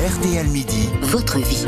RTL Midi, votre vie.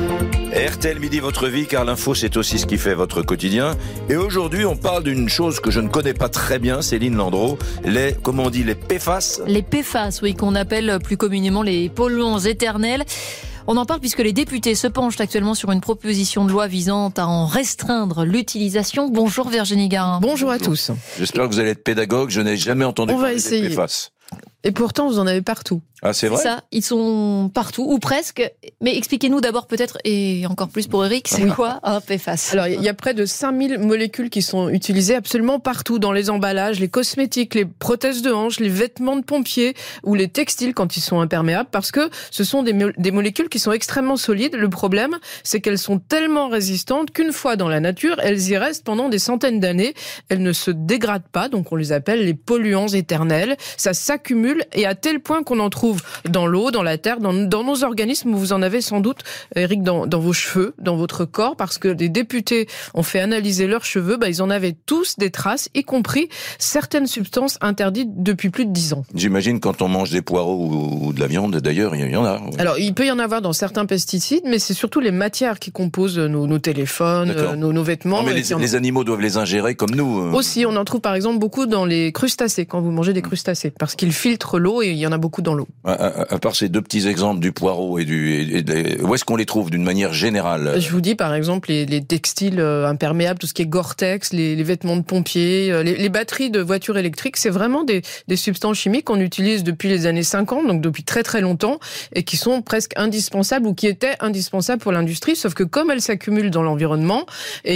RTL Midi, votre vie, car l'info, c'est aussi ce qui fait votre quotidien. Et aujourd'hui, on parle d'une chose que je ne connais pas très bien, Céline Landreau, les PFAS. Les PFAS, oui, qu'on appelle plus communément les polluants éternels. On en parle puisque les députés se penchent actuellement sur une proposition de loi visant à en restreindre l'utilisation. Bonjour Virginie Garin. Bonjour à tous. J'espère que vous allez être pédagogue, je n'ai jamais entendu parler des PFAS. Et pourtant, vous en avez partout. Ah, c'est vrai ? C'est ça, ils sont partout, ou presque. Mais expliquez-nous d'abord peut-être, et encore plus pour Eric, c'est quoi un PFAS ? Alors, il y a près de 5000 molécules qui sont utilisées absolument partout, dans les emballages, les cosmétiques, les prothèses de hanche, les vêtements de pompiers ou les textiles quand ils sont imperméables, parce que ce sont des molécules qui sont extrêmement solides. Le problème, c'est qu'elles sont tellement résistantes qu'une fois dans la nature, elles y restent pendant des centaines d'années. Elles ne se dégradent pas, donc on les appelle les polluants éternels. Ça s'accumule et à tel point qu'on en trouve dans l'eau, dans la terre, dans nos organismes. Vous en avez sans doute, Eric, dans vos cheveux, dans votre corps, parce que des députés ont fait analyser leurs cheveux. Ils en avaient tous des traces, y compris certaines substances interdites depuis plus de 10 ans. J'imagine quand on mange des poireaux ou de la viande, d'ailleurs, il y en a. Oui. Alors, il peut y en avoir dans certains pesticides, mais c'est surtout les matières qui composent nos téléphones, nos vêtements. Non, mais les animaux doivent les ingérer comme nous. Aussi, on en trouve par exemple beaucoup dans les crustacés, quand vous mangez des crustacés, parce qu'ils filtrent l'eau et il y en a beaucoup dans l'eau. À part ces deux petits exemples du poireau où est-ce qu'on les trouve d'une manière générale ? Je vous dis par exemple les textiles imperméables, tout ce qui est Gore-Tex, les vêtements de pompiers, les batteries de voitures électriques, c'est vraiment des substances chimiques qu'on utilise depuis les années 50, donc depuis très très longtemps, et qui sont presque indispensables ou qui étaient indispensables pour l'industrie, sauf que comme elles s'accumulent dans l'environnement,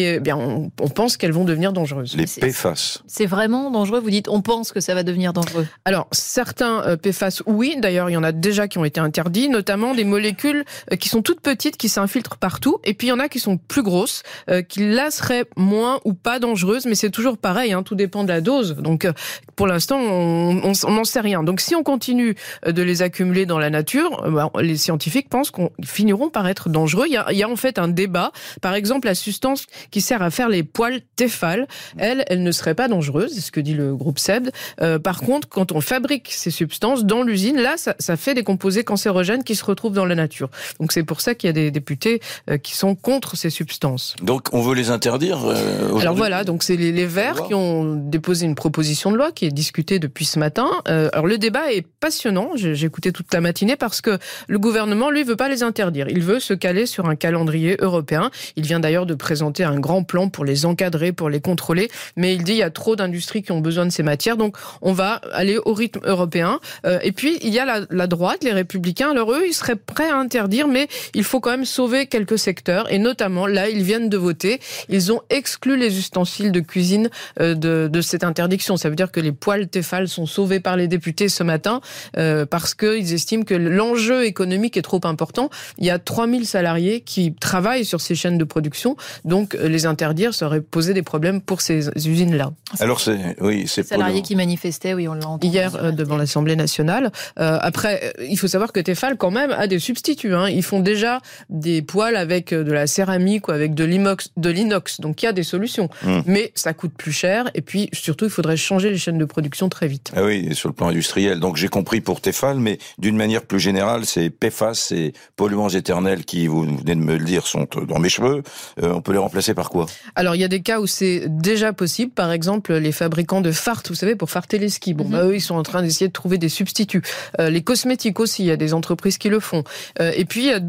on pense qu'elles vont devenir dangereuses. Les PFAS. C'est vraiment dangereux, vous dites, on pense que ça va devenir dangereux. Alors, certains PFAS, oui, d'ailleurs, il y en a déjà qui ont été interdits, notamment des molécules qui sont toutes petites, qui s'infiltrent partout, et puis il y en a qui sont plus grosses, qui là seraient moins ou pas dangereuses, mais c'est toujours pareil, tout dépend de la dose. Donc, pour l'instant, on n'en sait rien. Donc, si on continue de les accumuler dans la nature, les scientifiques pensent qu'on finiront par être dangereux. Il y a en fait un débat. Par exemple, la substance qui sert à faire les poils Tefal, elle ne serait pas dangereuse, c'est ce que dit le groupe SEBD. Par contre, quand on fabrique ces substances dans l'usine, là, ça fait des composés cancérogènes qui se retrouvent dans la nature. Donc c'est pour ça qu'il y a des députés qui sont contre ces substances. Donc on veut les interdire aujourd'hui. Alors voilà, donc c'est les Verts qui ont déposé une proposition de loi qui est discutée depuis ce matin. Alors le débat est passionnant, j'ai écouté toute la matinée, parce que le gouvernement, lui, veut pas les interdire. Il veut se caler sur un calendrier européen. Il vient d'ailleurs de présenter un grand plan pour les encadrer, pour les contrôler, mais il dit il y a trop d'industries qui ont besoin de ces matières, donc on va aller au rythme européen. Et puis il y a la droite, les Républicains. Alors eux, ils seraient prêts à interdire, mais il faut quand même sauver quelques secteurs, et notamment là, ils viennent de voter. Ils ont exclu les ustensiles de cuisine de cette interdiction. Ça veut dire que les poêles Tefal sont sauvés par les députés ce matin, parce qu'ils estiment que l'enjeu économique est trop important. Il y a 3000 salariés qui travaillent sur ces chaînes de production, donc les interdire, ça aurait posé des problèmes pour ces usines-là. Alors c'est salariés qui manifestaient, oui, on l'a entendu hier devant l'Assemblée nationale. Après, il faut savoir que Tefal quand même a des substituts. Ils font déjà des poêles avec de la céramique ou avec de l'inox, donc il y a des solutions. Mais ça coûte plus cher, et puis surtout il faudrait changer les chaînes de production très vite. Ah oui, sur le plan industriel. Donc j'ai compris pour Tefal, mais d'une manière plus générale, ces PFAS, ces polluants éternels qui, vous venez de me le dire, sont dans mes cheveux, on peut les remplacer par quoi ? Alors il y a des cas où c'est déjà possible. Par exemple, les fabricants de fart, vous savez, pour farter les skis. Eux, ils sont en train d'essayer de trouver des substituts. Les cosmétiques aussi, il y a des entreprises qui le font. Et puis il y a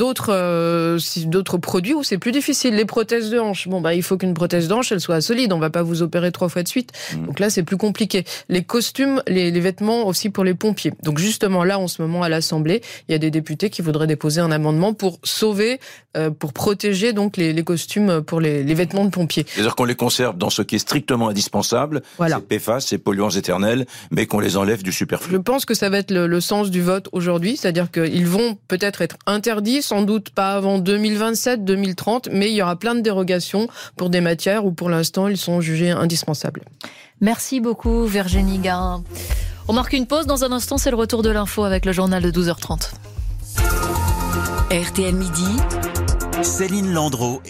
d'autres produits où c'est plus difficile. Les prothèses de hanche. Il faut qu'une prothèse de hanche, elle soit solide. On va pas vous opérer 3 fois de suite. Donc là, c'est plus compliqué. Les costumes, les vêtements aussi pour les pompiers. Donc justement là, en ce moment, à l'Assemblée, il y a des députés qui voudraient déposer un amendement pour sauver, pour protéger donc les costumes pour les vêtements de pompiers. C'est-à-dire qu'on les conserve dans ce qui est strictement indispensable, ces PFAS, ces polluants éternels, mais qu'on les enlève du superflu. Je pense que ça va être le sens du vote aujourd'hui, c'est-à-dire qu'ils vont peut-être être interdits, sans doute pas avant 2027, 2030, mais il y aura plein de dérogations pour des matières où pour l'instant ils sont jugés indispensables. Merci beaucoup Virginie Garin. On marque une pause, dans un instant c'est le retour de l'info avec le journal de 12h30. RTL Midi, Céline Landreau